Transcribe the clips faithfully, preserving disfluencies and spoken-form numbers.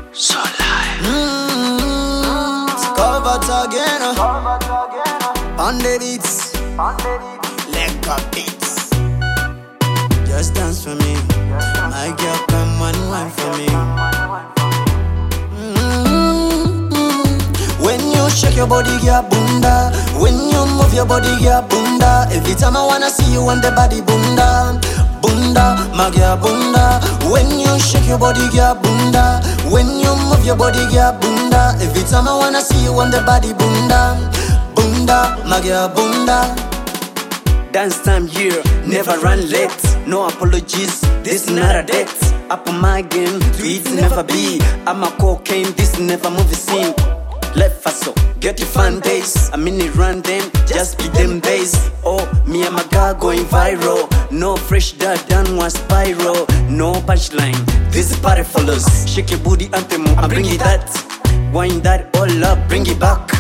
So live. Mm, Covered again. On the beats. Leg up beats. Just dance for me. My girl, come and wine for me. Mm-hmm. When you shake your body, girl, bunda. When you move your body, girl, bunda. Every time I wanna see you on the body, bunda. Bunda, my girl, bunda. When you shake your body, girl, bunda. When you move your body, girl, bunda. Every time I wanna see you on the body, bunda. Bunda, my girl, bunda. Dance time here, never run late. No apologies, this not a date. Up on my game, tweets never be. I'm a cocaine, this never movie scene. Left hustle, get your fun days. I'm in it run them, just be them days. Oh, me and my guy going viral. No fresh dad done one spiral. No punchline, this is party follows. Shake your booty anthem, I bring it that. Wind that all up, bring it back.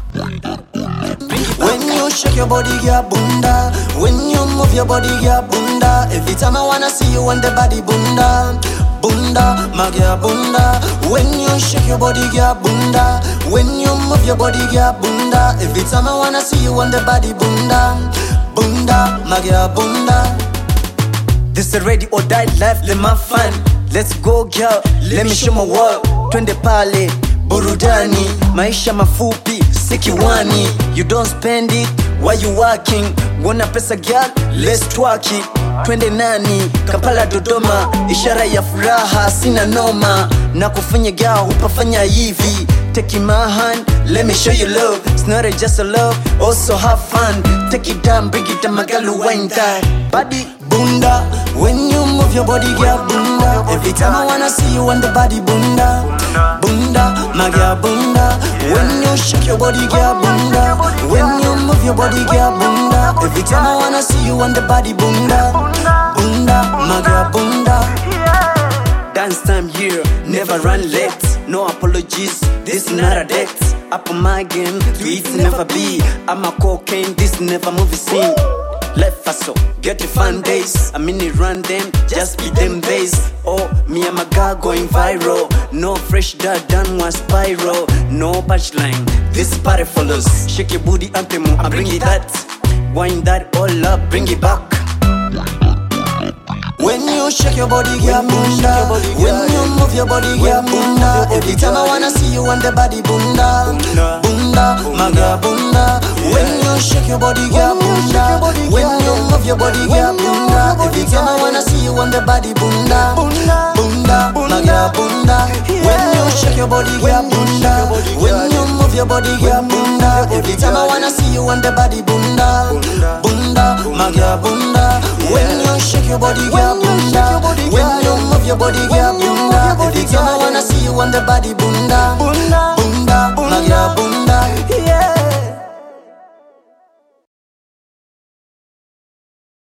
When you shake your body, girl, bunda. When you move your body, girl, bunda. Every time I wanna see you on the body, bunda. Bunda, my girl, bunda. When you shake your body, girl, bunda. When you move your body, girl, bunda. Every time I wanna see you on the body, bunda. Bunda, my girl, bunda. This a ready or die life, let my fun. Let's go, girl, let me show my world. Twende pale, burudani. Maisha mafupi, sikiwani. You don't spend it while you working. Wanna pesa girl, let's twerk it. Twende nani, Kampala Dodoma. Ishara ya furaha, sina noma. Na kufanya girl, hupafanya hivi. Take my hand, let me show you love. It's not a just a love, also have fun. Take it down, bring it down, my girl, wind that body, bunda. When you move your body, girl, bunda. Every time I wanna see you on the body, bunda. Bunda, my girl, bunda. When you shake your body, girl, bunda. When you move your body, girl, bunda. Every time I wanna see you on the body, bunda. Bunda, my girl, bunda. Dance time here, never run late. No apologies, this not a date. Up on my game, tweets never be. I'm a cocaine, this never movie scene. Left hustle, get your fun days. I'm in it run them, just be them days. Oh, me and my guy going viral. No fresh dad done one spiral. No punchline, this party follows. Shake your booty anthem, I bring it that. Wind that all up, bring it back. When you shake your body, girl, bunda. When you move your body, girl, bunda. Every time I wanna see you on the body, bunda. Bunda, my girl, bunda. When you shake your body, girl, bunda. When you move your body, girl, bunda. Every time I wanna see you on the body, bunda. Bunda, my girl, bunda. When you shake your body, girl, bunda. When you move your body, girl, bunda. Every time I wanna see you on the body, bunda. Bunda, my girl, bunda. When you shake your body, girl, bunda. When you move your body, girl, bunda. Every time I wanna see you on the body, bunda.